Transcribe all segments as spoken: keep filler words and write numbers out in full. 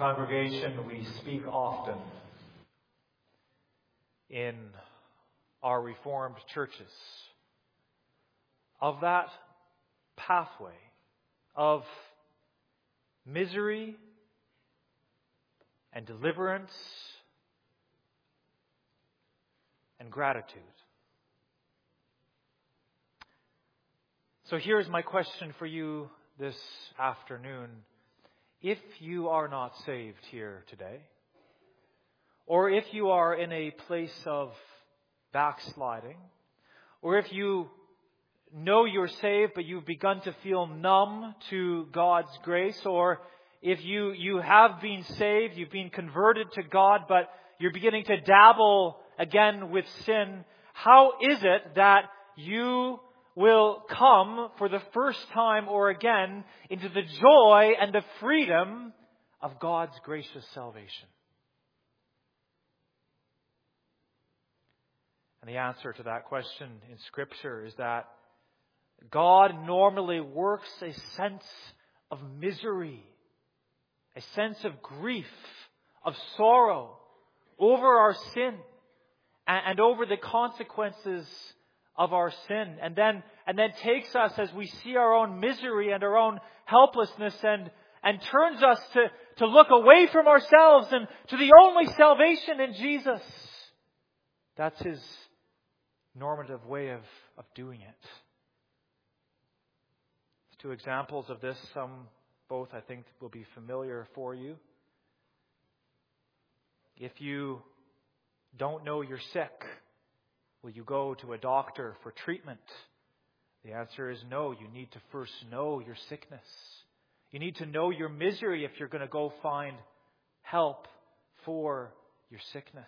congregation, we speak often in our Reformed churches of that pathway of misery and deliverance and gratitude. So here's my question for you this afternoon. If you are not saved here today, or if you are in a place of backsliding, or if you know you're saved but you've begun to feel numb to God's grace, or if you, you have been saved, you've been converted to God, but you're beginning to dabble again with sin, how is it that you will come for the first time or again into the joy and the freedom of God's gracious salvation? And the answer to that question in Scripture is that God normally works a sense of misery, a sense of grief, of sorrow over our sin and over the consequences of our sin, and then and then takes us as we see our own misery and our own helplessness and and turns us to, to look away from ourselves and to the only salvation in Jesus. That's His normative way of, of doing it. Two examples of this, some both I think will be familiar for you. If you don't know you're sick, will you go to a doctor for treatment? The answer is no. You need to first know your sickness. You need to know your misery if you're going to go find help for your sickness.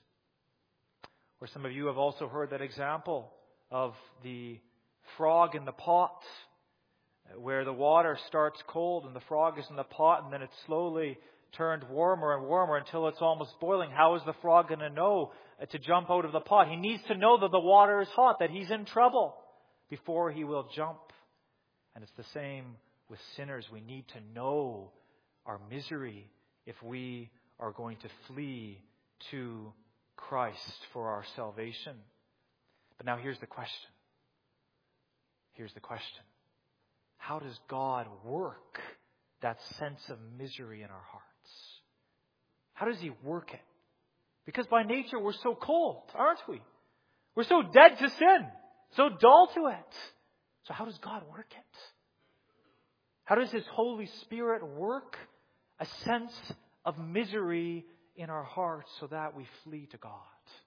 Or some of you have also heard that example of the frog in the pot, where the water starts cold and the frog is in the pot and then it slowly turned warmer and warmer until it's almost boiling. How is the frog going to know to jump out of the pot? He needs to know that the water is hot, that he's in trouble before he will jump. And it's the same with sinners. We need to know our misery if we are going to flee to Christ for our salvation. But now here's the question. Here's the question. How does God work that sense of misery in our hearts? How does He work it? Because by nature we're so cold, aren't we? We're so dead to sin, so dull to it. So how does God work it? How does His Holy Spirit work a sense of misery in our hearts so that we flee to God?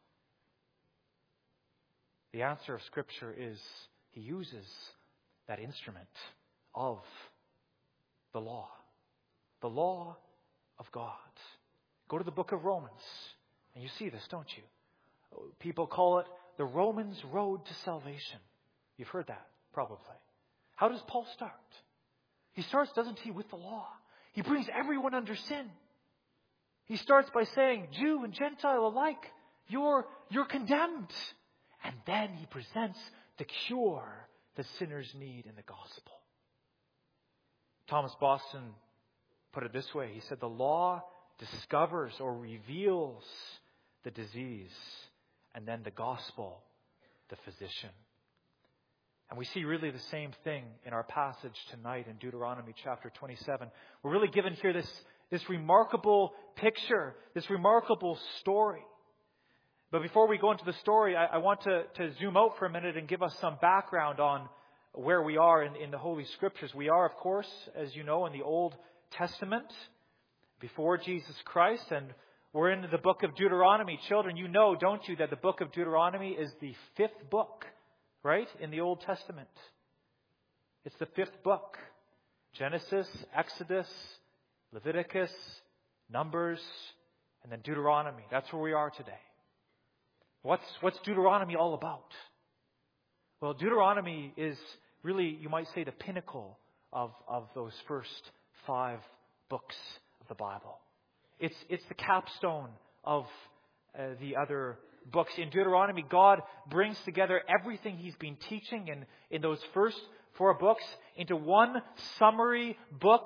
The answer of Scripture is He uses that instrument of the law. The law of God. Go to the book of Romans and you see this, don't you? People call it the Romans road to salvation. You've heard that, probably. How does Paul start? He starts, doesn't he, with the law. He brings everyone under sin. He starts by saying, Jew and Gentile alike, you're, you're condemned. And then he presents the cure that sinners need in the gospel. Thomas Boston put it this way. He said, the law discovers or reveals the disease, and then the gospel, the physician. And we see really the same thing in our passage tonight in Deuteronomy chapter twenty-seven. We're really given here this, this remarkable picture, this remarkable story. But before we go into the story, I, I want to, to zoom out for a minute and give us some background on where we are in, in the Holy Scriptures. We are, of course, as you know, in the Old Testament, before Jesus Christ, and we're in the book of Deuteronomy. Children, you know, don't you, that the book of Deuteronomy is the fifth book, right, in the Old Testament. It's the fifth book. Genesis, Exodus, Leviticus, Numbers, and then Deuteronomy. That's where we are today. What's, what's Deuteronomy all about? Well, Deuteronomy is really, you might say, the pinnacle of, of those first five books of the Bible. It's, it's the capstone of uh, the other books. In Deuteronomy, God brings together everything He's been teaching in, in those first four books into one summary book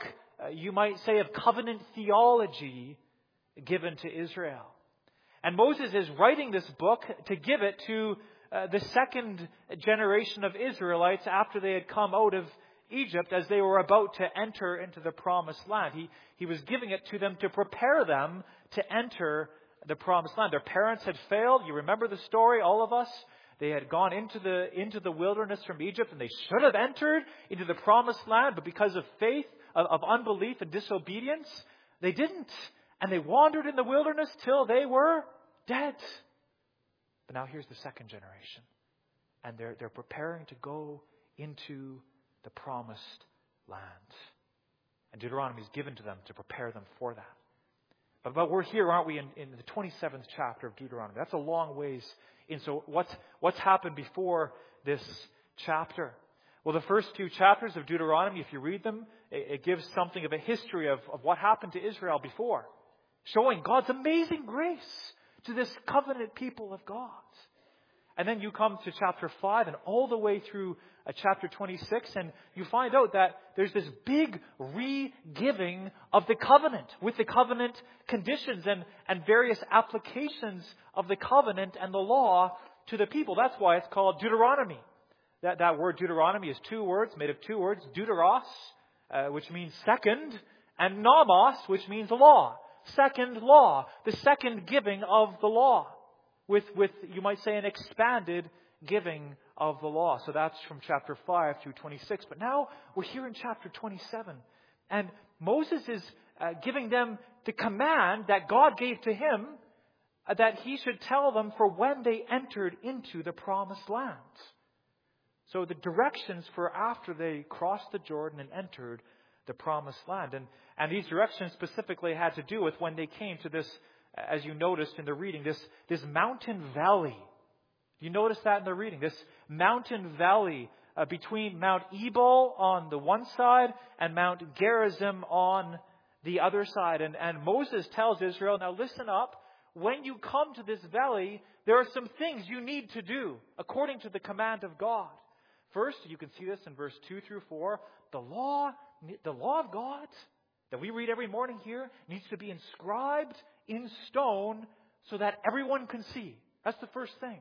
uh, you might say, of covenant theology given to Israel. And Moses is writing this book to give it to uh, the second generation of Israelites after they had come out of Egypt, as they were about to enter into the promised land. He, he was giving it to them to prepare them to enter the promised land. Their parents had failed. You remember the story, all of us? They had gone into the, into the wilderness from Egypt, and they should have entered into the promised land, but because of faith, of, of unbelief and disobedience, they didn't. And they wandered in the wilderness till they were dead. But now here's the second generation. And they're, they're preparing to go into the promised land. And Deuteronomy is given to them to prepare them for that. But, but we're here, aren't we, in, in the twenty-seventh chapter of Deuteronomy. That's a long ways in. So what's, what's happened before this chapter? Well, the first two chapters of Deuteronomy, if you read them, it, it gives something of a history of, of what happened to Israel before, showing God's amazing grace to this covenant people of God. And then you come to chapter five and all the way through uh, chapter twenty-six, and you find out that there's this big re-giving of the covenant, with the covenant conditions and, and various applications of the covenant and the law to the people. That's why it's called Deuteronomy. That, that word Deuteronomy is two words, made of two words, deuteros, uh, which means second, and nomos, which means law. Second law, the second giving of the law. With, with, you might say, an expanded giving of the law. So that's from chapter five through twenty-six. But now we're here in chapter twenty-seven. And Moses is uh, giving them the command that God gave to him, uh, that he should tell them for when they entered into the promised land. So the directions for after they crossed the Jordan and entered the promised land. And, and these directions specifically had to do with when they came to this, as you noticed in the reading, this, this mountain valley. You notice that in the reading. This mountain valley uh, between Mount Ebal on the one side and Mount Gerizim on the other side. And, and Moses tells Israel, now listen up. When you come to this valley, there are some things you need to do according to the command of God. First, you can see this in verse two through four. The law, the law of God that we read every morning here needs to be inscribed in stone so that everyone can see. That's the first thing.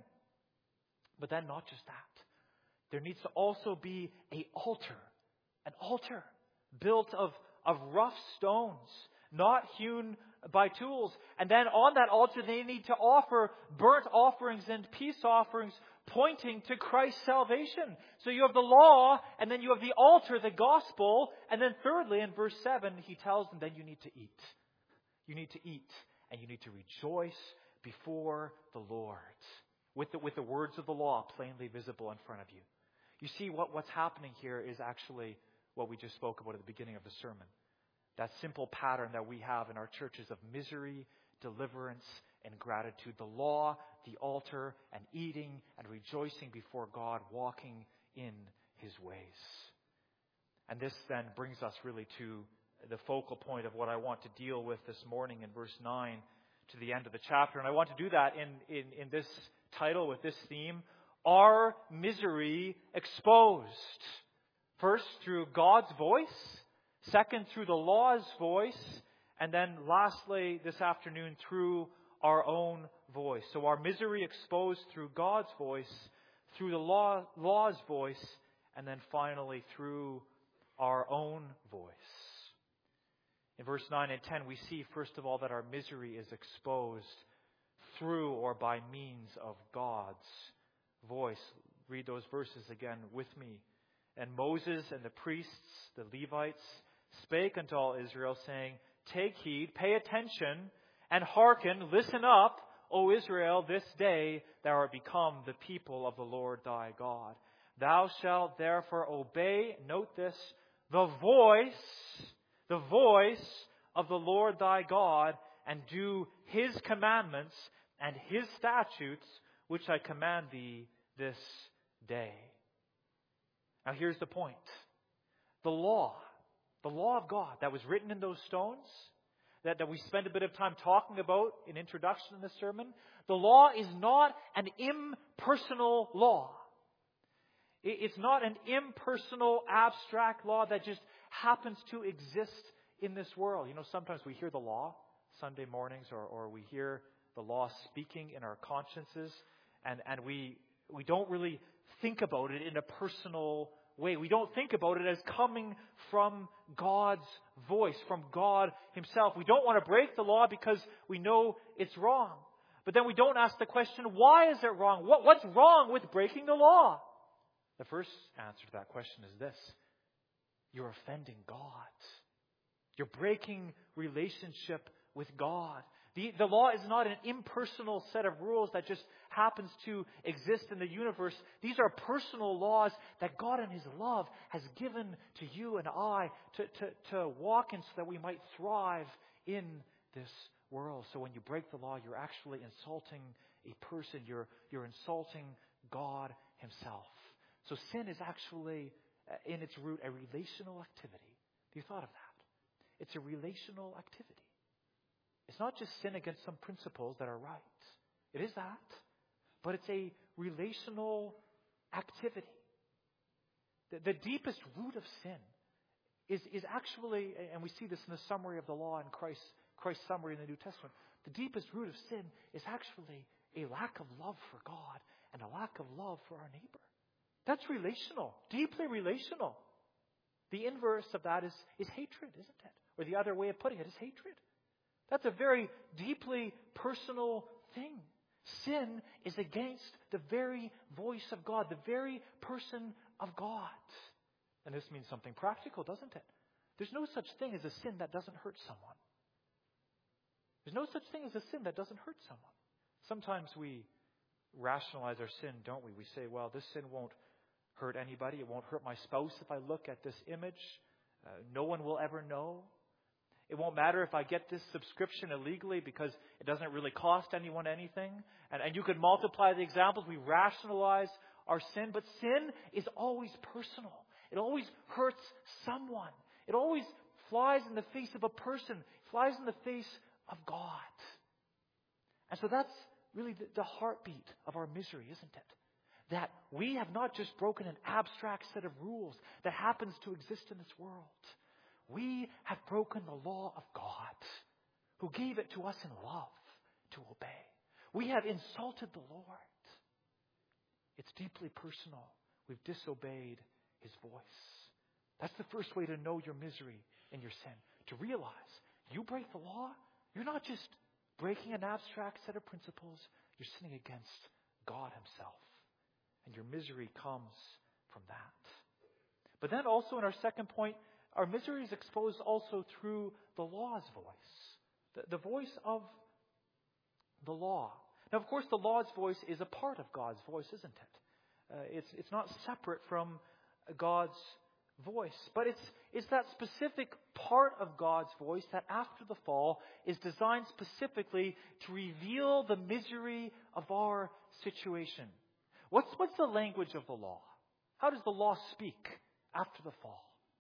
But then not just that. There needs to also be an altar. An altar built of, of rough stones, not hewn by tools. And then on that altar they need to offer burnt offerings and peace offerings pointing to Christ's salvation. So you have the law, and then you have the altar, the gospel, and then thirdly, in verse seven, he tells them, then you need to eat. You need to eat, and you need to rejoice before the Lord, with the, with the words of the law plainly visible in front of you. You see, what, what's happening here is actually what we just spoke about at the beginning of the sermon. That simple pattern that we have in our churches of misery, deliverance, and gratitude. The law, the altar, and eating and rejoicing before God, walking in His ways. And this then brings us really to the focal point of what I want to deal with this morning in verse nine to the end of the chapter. And I want to do that in, in, in this title with this theme, Our Misery Exposed. First, through God's voice. Second, through the law's voice. And then lastly, this afternoon, through our own voice. So our misery exposed through God's voice, through the law, law's voice, and then finally through our own voice. In verse nine and ten, we see, first of all, that our misery is exposed through or by means of God's voice. Read those verses again with me. And Moses and the priests, the Levites, spake unto all Israel, saying, Take heed, pay attention, and hearken, listen up, O Israel, this day thou art become the people of the Lord thy God. Thou shalt therefore obey, note this, the voice, the voice of the Lord thy God, and do His commandments and His statutes, which I command thee this day. Now here's the point. The law, the law of God that was written in those stones, that, that we spend a bit of time talking about in introduction in this sermon, the law is not an impersonal law. It's not an impersonal, abstract law that just happens to exist in this world. You know, sometimes we hear the law Sunday mornings, or, or we hear the law speaking in our consciences, and, and we we don't really think about it in a personal way. We don't think about it as coming from God's voice, from God Himself. We don't want to break the law because we know it's wrong. But then we don't ask the question, why is it wrong? What, what's wrong with breaking the law? The first answer to that question is this: you're offending God. You're breaking relationship with God. The, the law is not an impersonal set of rules that just happens to exist in the universe. These are personal laws that God in His love has given to you and I to, to, to walk in so that we might thrive in this world. So when you break the law, you're actually insulting a person. You're, you're insulting God Himself. So sin is actually, uh, in its root, a relational activity. Have you thought of that? It's a relational activity. It's not just sin against some principles that are right. It is that. But it's a relational activity. The, the deepest root of sin is, is actually, and we see this in the summary of the law in Christ, Christ's summary in the New Testament, the deepest root of sin is actually a lack of love for God and a lack of love for our neighbor. That's relational, deeply relational. The inverse of that is, is hatred, isn't it? Or the other way of putting it is hatred. That's a very deeply personal thing. Sin is against the very voice of God, the very person of God. And this means something practical, doesn't it? There's no such thing as a sin that doesn't hurt someone. There's no such thing as a sin that doesn't hurt someone. Sometimes we rationalize our sin, don't we? We say, well, this sin won't hurt anybody. It won't hurt my spouse if I look at this image. Uh, no one will ever know. It won't matter if I get this subscription illegally because it doesn't really cost anyone anything. And, and you could multiply the examples. We rationalize our sin, but sin is always personal. It always hurts someone. It always flies in the face of a person, flies in the face of God. And so that's really the, the heartbeat of our misery, isn't it? That we have not just broken an abstract set of rules that happens to exist in this world. We have broken the law of God, who gave it to us in love to obey. We have insulted the Lord. It's deeply personal. We've disobeyed His voice. That's the first way to know your misery and your sin. To realize you break the law, you're not just breaking an abstract set of principles, you're sinning against God Himself. And your misery comes from that. But then also in our second point, our misery is exposed also through the law's voice. The, the voice of the law. Now, of course, the law's voice is a part of God's voice, isn't it? Uh, it's, it's not separate from God's voice. But it's, it's that specific part of God's voice that after the fall is designed specifically to reveal the misery of our situation. What's, what's the language of the law? How does the law speak after the fall?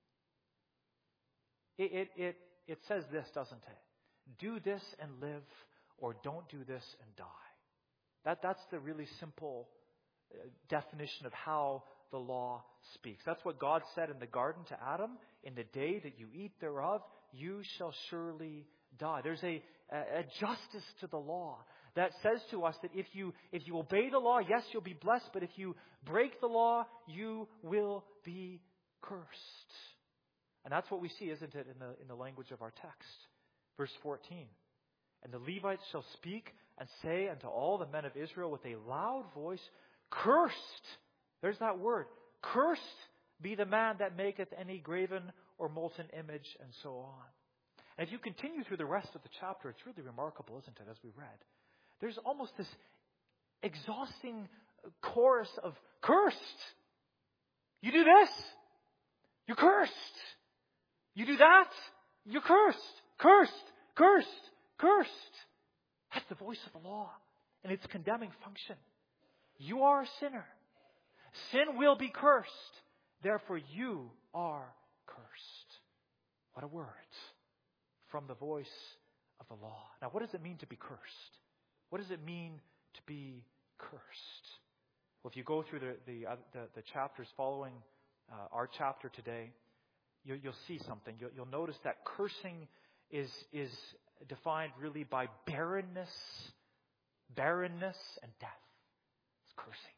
It, it, it, it says this, doesn't it? Do this and live, or don't do this and die. That, that's the really simple uh, definition of how the law speaks. That's what God said in the garden to Adam. In the day that you eat thereof, you shall surely die. There's a, a, a justice to the law that says to us that if you, if you obey the law, yes, you'll be blessed, but if you break the law, you will be cursed. And that's what we see, isn't it, in the, in the language of our text. Verse fourteen. And the Levites shall speak and say unto all the men of Israel with a loud voice, Cursed, there's that word, cursed be the man that maketh any graven or molten image, and so on. And if you continue through the rest of the chapter, it's really remarkable, isn't it, as we read. There's almost this exhausting chorus of cursed. You do this, you're cursed. You do that, you're cursed. Cursed, cursed, cursed. That's the voice of the law and its condemning function. You are a sinner. Sin will be cursed. Therefore, you are cursed. What a word from the voice of the law. Now, what does it mean to be cursed? What does it mean to be cursed? Well, if you go through the the, uh, the, the chapters following uh, our chapter today, you, you'll see something. You'll, you'll notice that cursing is, is defined really by barrenness, barrenness and death. It's cursing.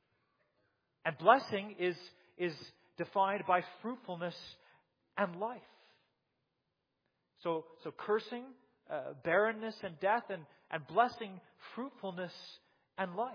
And blessing is, is defined by fruitfulness and life. So, so cursing, uh, barrenness and death, and, and blessing, fruitfulness and life.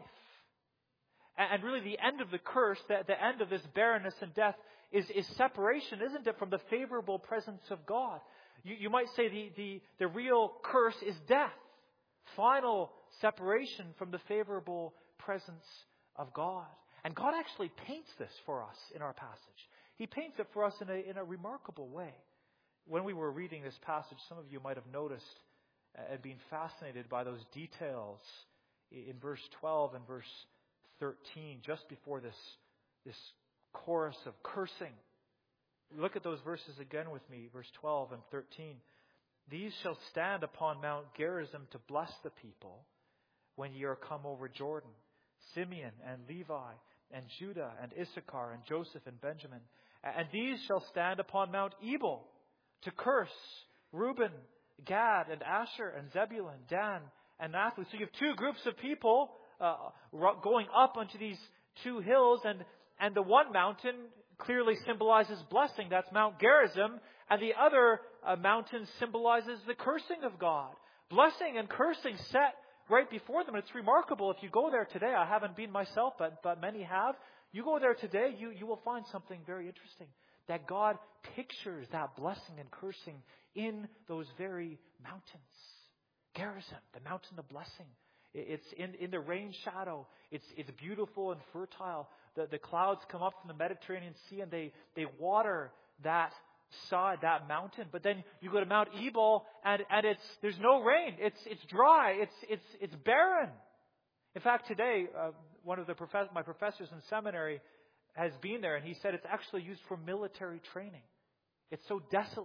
And, and really the end of the curse, the, the end of this barrenness and death is, is separation, isn't it, from the favorable presence of God. You, you might say the, the, the real curse is death. Final separation from the favorable presence of God. And God actually paints this for us in our passage. He paints it for us in a, in a remarkable way. When we were reading this passage, some of you might have noticed and been fascinated by those details in verse twelve and verse thirteen, just before this, this chorus of cursing. Look at those verses again with me, verse twelve and thirteen. These shall stand upon Mount Gerizim to bless the people when ye are come over Jordan. Simeon and Levi and Judah and Issachar and Joseph and Benjamin. And these shall stand upon Mount Ebal to curse Reuben, Gad and Asher and Zebulun, Dan and Naphtali. So you have two groups of people uh, going up onto these two hills, and, and the one mountain clearly symbolizes blessing. That's Mount Gerizim. And the other uh, mountain symbolizes the cursing of God. Blessing and cursing set right before them. It's remarkable. If you go there today, I haven't been myself, but, but many have. You go there today, you, you will find something very interesting. That God pictures that blessing and cursing in those very mountains. Gerizim, the mountain of blessing. It's in, in the rain shadow. It's, it's beautiful and fertile. The, the clouds come up from the Mediterranean Sea and they, they water that side, that mountain. But then you go to Mount Ebal and, and it's, there's no rain. It's, it's dry. It's, it's, it's barren. In fact, today, uh, one of the prof- my professors in seminary has been there, and he said it's actually used for military training. It's so desolate.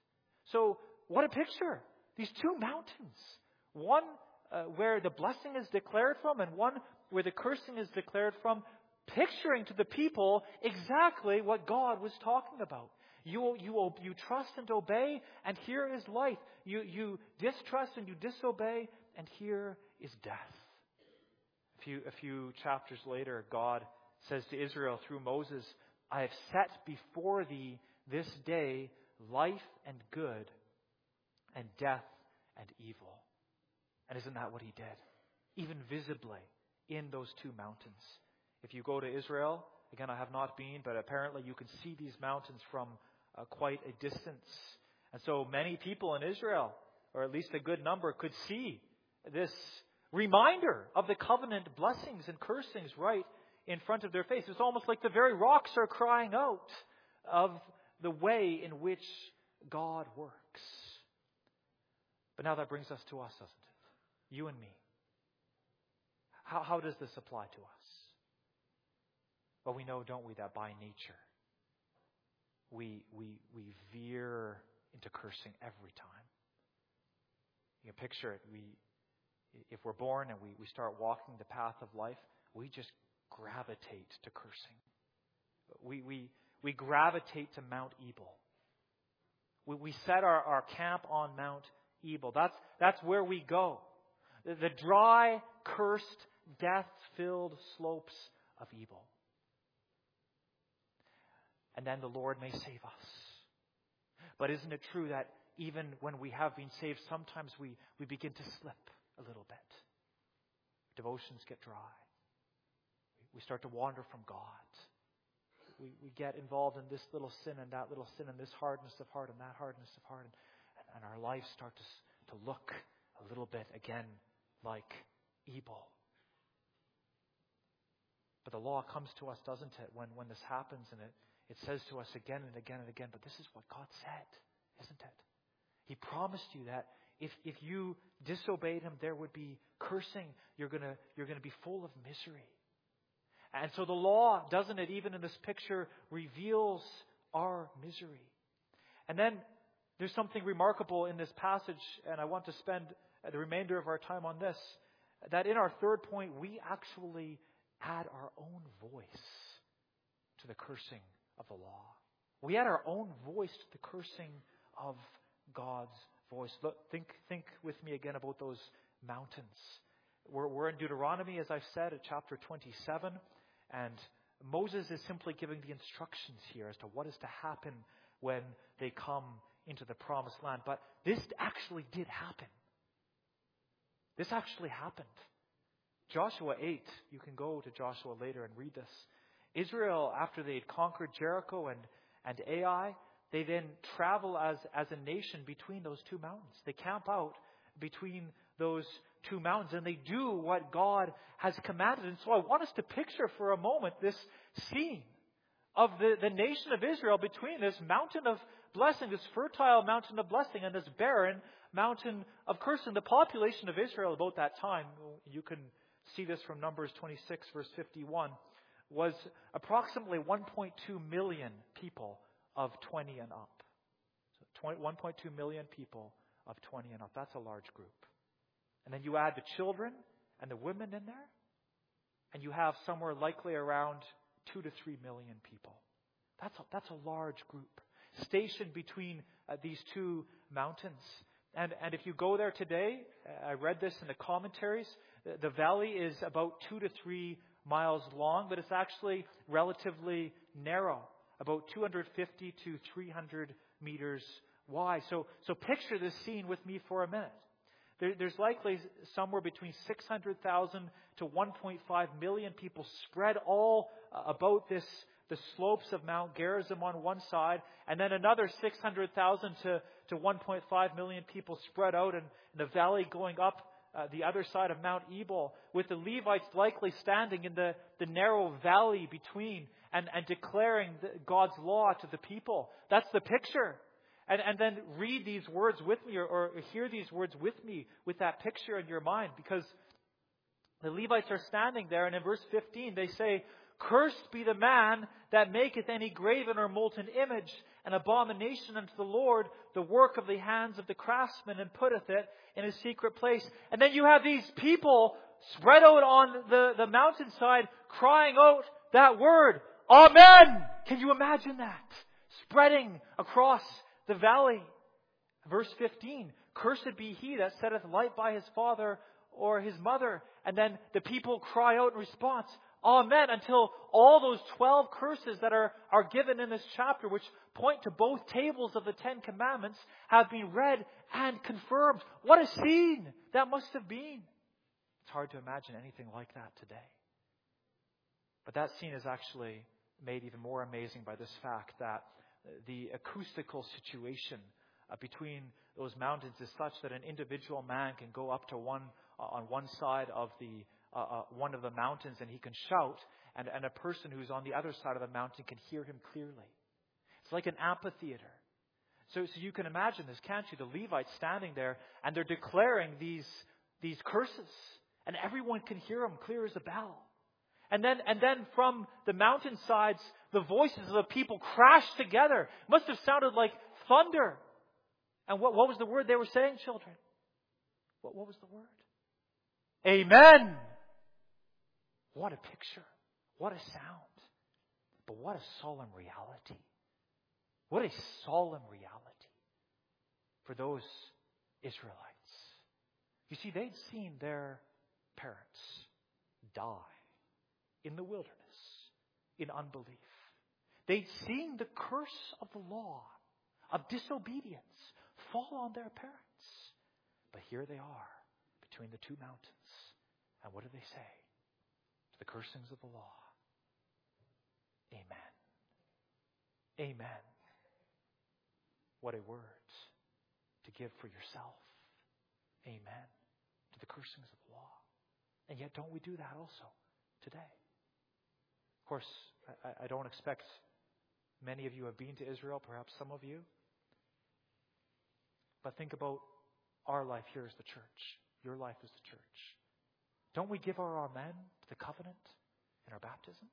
So, what a picture. These two mountains. One uh, where the blessing is declared from, and one where the cursing is declared from, picturing to the people exactly what God was talking about. You, you, you trust and obey, and here is life. You, you distrust and you disobey, and here is death. A few, a few chapters later, God says to Israel through Moses, I have set before thee this day life and good, and death and evil. And isn't that what he did? Even visibly in those two mountains. If you go to Israel, again, I have not been, but apparently you can see these mountains from uh, quite a distance. And so many people in Israel, or at least a good number, could see this reminder of the covenant blessings and cursings right in front of their face. It's almost like the very rocks are crying out of the way in which God works. But now that brings us to us, doesn't it? You and me. How, how does this apply to us? Well, we know, don't we, that by nature we we we veer into cursing every time. You can picture it. We, if we're born and we, we start walking the path of life, we just gravitate to cursing. We we we gravitate to Mount Ebal. We we set our, our camp on Mount Ebal. That's that's where we go. The, the dry, cursed, death-filled slopes of Ebal. And then the Lord may save us. But isn't it true that even when we have been saved, sometimes we, we begin to slip a little bit. Devotions get dry. We start to wander from God. We, we get involved in this little sin and that little sin and this hardness of heart and that hardness of heart. And, and our lives start to, to look a little bit again like Ebal. But the law comes to us, doesn't it, when, when this happens, and it, it says to us again and again and again, but this is what God said, isn't it? He promised you that if, if you disobeyed Him, there would be cursing. You're gonna, you're gonna be full of misery. And so the law, doesn't it, even in this picture, reveals our misery. And then there's something remarkable in this passage, and I want to spend the remainder of our time on this, that in our third point, we actually add our own voice to the cursing of the law. We add our own voice to the cursing of God's voice. Look, think, think with me again about those mountains. We're, we're in Deuteronomy, as I've said, at chapter twenty-seven, and Moses is simply giving the instructions here as to what is to happen when they come into the promised land. But this actually did happen. This actually happened. Joshua eight, you can go to Joshua later and read this. Israel, after they had conquered Jericho and, and Ai, they then travel as, as a nation between those two mountains. They camp out between those two mountains, and they do what God has commanded. And so I want us to picture for a moment this scene of the, the nation of Israel between this mountain of blessing, this fertile mountain of blessing, and this barren mountain of cursing. The population of Israel about that time, you can see this from Numbers twenty-six, verse fifty-one, was approximately one point two million people of twenty and up. So one point two million people of twenty and up. That's a large group. And then you add the children and the women in there, and you have somewhere likely around two to three million people. That's a, that's a large group stationed between uh, these two mountains. And, and if you go there today, I read this in the commentaries, the, the valley is about two to three miles long, but it's actually relatively narrow, about two hundred fifty to three hundred meters wide. So, so picture this scene with me for a minute. There, there's likely somewhere between six hundred thousand to one point five million people spread all uh, about this, the slopes of Mount Gerizim on one side, and then another six hundred thousand to, to one point five million people spread out in, in the valley going up uh, the other side of Mount Ebal, with the Levites likely standing in the, the narrow valley between and, and declaring the, God's law to the people. That's the picture. And, and then read these words with me, or, or hear these words with me with that picture in your mind, because the Levites are standing there, and in verse fifteen they say, "Cursed be the man that maketh any graven or molten image, an abomination unto the Lord, the work of the hands of the craftsman, and putteth it in a secret place." And then you have these people spread out on the, the mountainside crying out that word, Amen! Can you imagine that? Spreading across the valley. Verse fifteen, "Cursed be he that setteth light by his father or his mother." And then the people cry out in response, Amen, until all those twelve curses that are, are given in this chapter, which point to both tables of the Ten Commandments, have been read and confirmed. What a scene that must have been. It's hard to imagine anything like that today. But that scene is actually made even more amazing by this fact that the acoustical situation uh, between those mountains is such that an individual man can go up to one uh, on one side of the uh, uh, one of the mountains and he can shout, and, and a person who's on the other side of the mountain can hear him clearly. It's like an amphitheater. So, so you can imagine this, can't you? The Levites standing there and they're declaring these these curses, and everyone can hear them clear as a bell. And then, and then from the mountainsides, the voices of the people crashed together. It must have sounded like thunder. And what, what was the word they were saying, children? What, what was the word? Amen. What a picture. What a sound. But what a solemn reality. What a solemn reality for those Israelites. You see, they'd seen their parents die in the wilderness, in unbelief. They'd seen the curse of the law, of disobedience, fall on their parents. But here they are, between the two mountains. And what do they say? To the cursings of the law, Amen. Amen. What a word to give for yourself. Amen. To the cursings of the law. And yet don't we do that also today? Of course, I, I don't expect many of you have been to Israel, perhaps some of you. But think about our life here as the church. Your life as the church. Don't we give our amen to the covenant in our baptisms?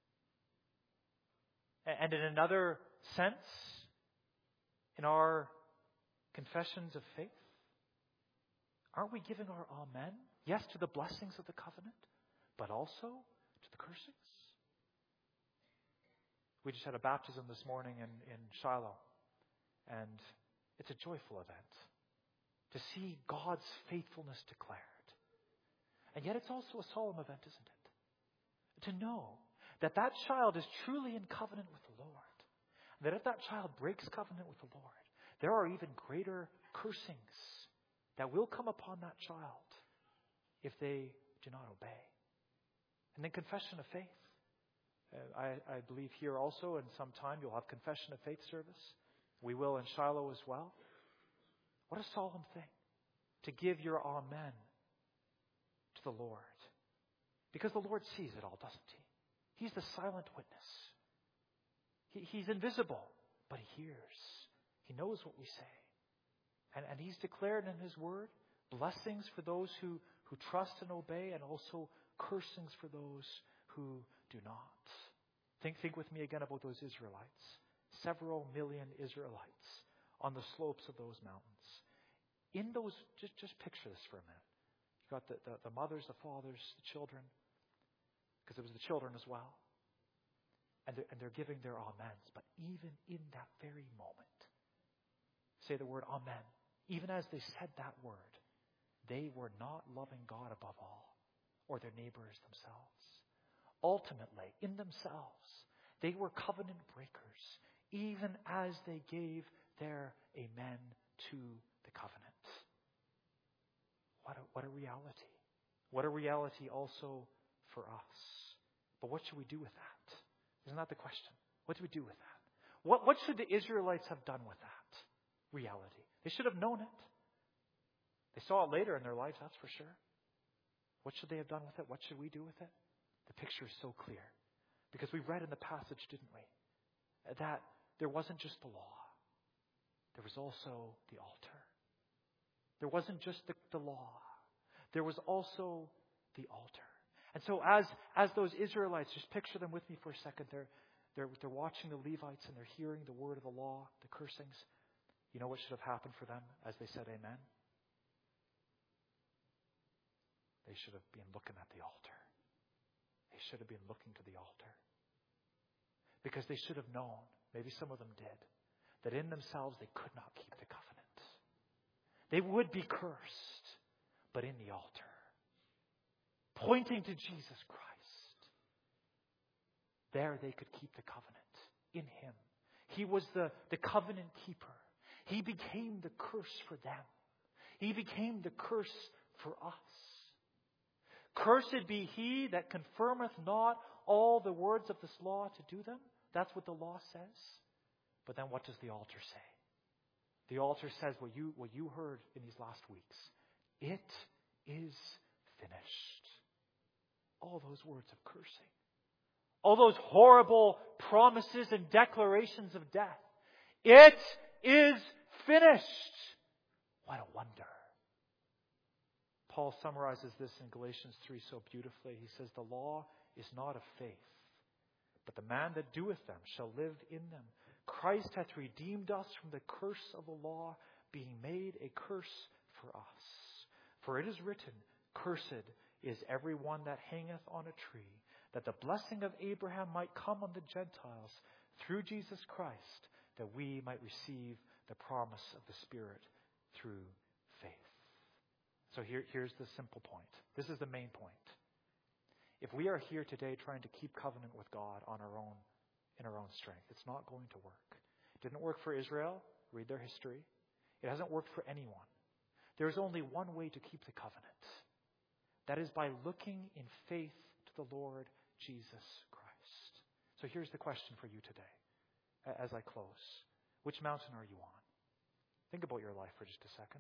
And in another sense, in our confessions of faith, aren't we giving our amen, yes, to the blessings of the covenant, but also to the cursings? We just had a baptism this morning in, in Shiloh. And it's a joyful event to see God's faithfulness declared. And yet it's also a solemn event, isn't it? To know that that child is truly in covenant with the Lord. And that if that child breaks covenant with the Lord, there are even greater cursings that will come upon that child if they do not obey. And then confession of faith. Uh, I, I believe here also in some time you'll have confession of faith service. We will in Shiloh as well. What a solemn thing to give your amen to the Lord. Because the Lord sees it all, doesn't he? He's the silent witness. He, he's invisible, but he hears. He knows what we say. And, and he's declared in his word blessings for those who, who trust and obey, and also cursings for those who do not. Think, think with me again about those Israelites. Several million Israelites on the slopes of those mountains. In those, just, just picture this for a minute. You've got the, the, the mothers, the fathers, the children, because it was the children as well. And they're, and they're giving their amens. But even in that very moment, say the word amen. Even as they said that word, they were not loving God above all, or their neighbors themselves. Ultimately, in themselves, they were covenant breakers, even as they gave their amen to the covenant. What a, what a reality. What a reality also for us. But what should we do with that? Isn't that the question? What do we do with that? What, what should the Israelites have done with that reality? They should have known it. They saw it later in their lives, that's for sure. What should they have done with it? What should we do with it? The picture is so clear. Because we read in the passage, didn't we? That there wasn't just the law. There was also the altar. There wasn't just the, the law. There was also the altar. And so as, as those Israelites, just picture them with me for a second. They're, they're, they're watching the Levites and they're hearing the word of the law, the cursings. You know what should have happened for them as they said amen? They should have been looking at the altar. They should have been looking to the altar. Because they should have known, maybe some of them did, that in themselves they could not keep the covenant. They would be cursed, but in the altar. Pointing to Jesus Christ. There they could keep the covenant. In Him. He was the, the covenant keeper. He became the curse for them. He became the curse for us. Cursed be he that confirmeth not all the words of this law to do them. That's what the law says. But then what does the altar say? The altar says what you, what you heard in these last weeks. It is finished. All those words of cursing. All those horrible promises and declarations of death. It is finished. What a wonder. Paul summarizes this in Galatians three so beautifully. He says, the law is not of faith, but the man that doeth them shall live in them. Christ hath redeemed us from the curse of the law, being made a curse for us. For it is written, cursed is every one that hangeth on a tree, that the blessing of Abraham might come on the Gentiles through Jesus Christ, that we might receive the promise of the Spirit through faith. So here, here's the simple point. This is the main point. If we are here today trying to keep covenant with God on our own, in our own strength, it's not going to work. It didn't work for Israel. Read their history. It hasn't worked for anyone. There is only one way to keep the covenant. That is by looking in faith to the Lord Jesus Christ. So here's the question for you today, as I close. Which mountain are you on? Think about your life for just a second.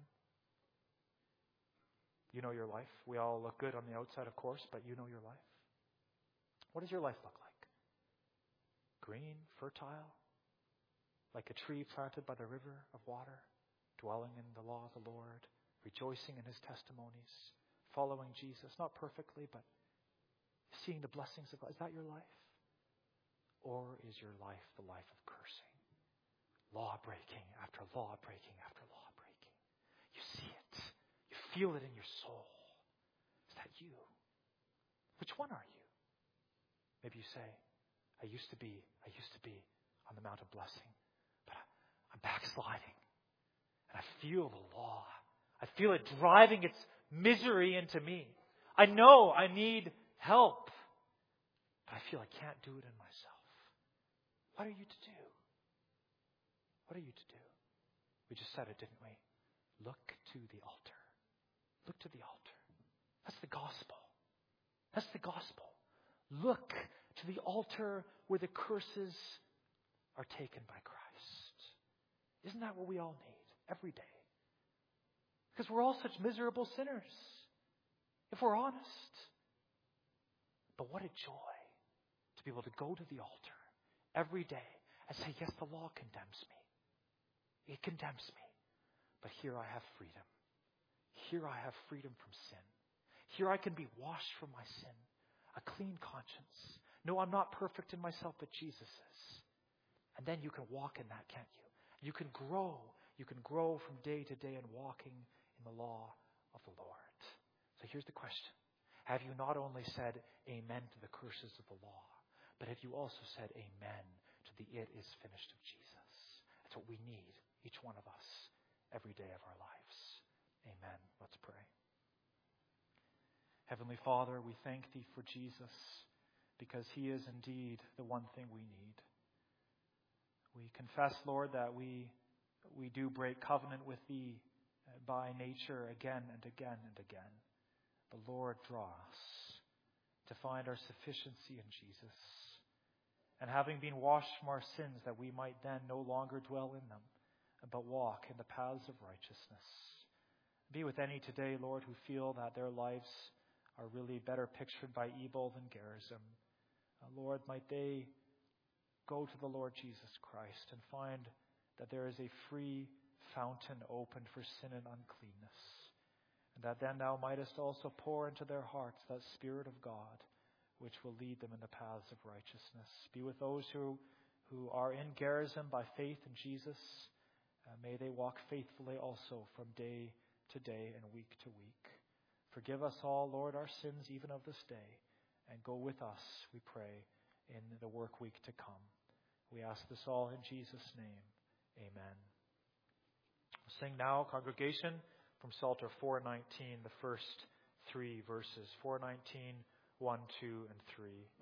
You know your life. We all look good on the outside, of course, but you know your life. What does your life look like? Green, fertile, like a tree planted by the river of water, dwelling in the law of the Lord, rejoicing in His testimonies, following Jesus, not perfectly, but seeing the blessings of God. Is that your life? Or is your life the life of cursing? Law breaking after law breaking after law breaking. You see it. You feel it in your soul. Is that you? Which one are you? Maybe you say, I I used to be, I used to be on the Mount of Blessing, but I'm backsliding. And I feel the law. I feel it driving its misery into me. I know I need help, but I feel I can't do it in myself. What are you to do? What are you to do? We just said it, didn't we? Look to the altar. Look to the altar. That's the gospel. That's the gospel. Look to the altar where the curses are taken by Christ. Isn't that what we all need every day? Because we're all such miserable sinners, if we're honest. But what a joy to be able to go to the altar every day and say, yes, the law condemns me. It condemns me. But here I have freedom. Here I have freedom from sin. Here I can be washed from my sin. A clean conscience. No, I'm not perfect in myself, but Jesus is. And then you can walk in that, can't you? You can grow. You can grow from day to day in walking in the law of the Lord. So here's the question. Have you not only said amen to the curses of the law, but have you also said amen to the it is finished of Jesus? That's what we need, each one of us, every day of our lives. Amen. Let's pray. Heavenly Father, we thank Thee for Jesus, because He is indeed the one thing we need. We confess, Lord, that we we do break covenant with Thee by nature again and again and again. But Lord, draw us to find our sufficiency in Jesus. And having been washed from our sins, that we might then no longer dwell in them, but walk in the paths of righteousness. Be with any today, Lord, who feel that their lives are really better pictured by evil than Gerizim. Uh, Lord, might they go to the Lord Jesus Christ and find that there is a free fountain opened for sin and uncleanness. And that then Thou mightest also pour into their hearts that Spirit of God, which will lead them in the paths of righteousness. Be with those who, who are in Gerizim by faith in Jesus. Uh, may they walk faithfully also from day to day and week to week. Forgive us all, Lord, our sins even of this day, and go with us, we pray, in the work week to come. We ask this all in Jesus' name. Amen. We'll sing now, congregation, from Psalter four nineteen, the first three verses. four nineteen, one, two, and three.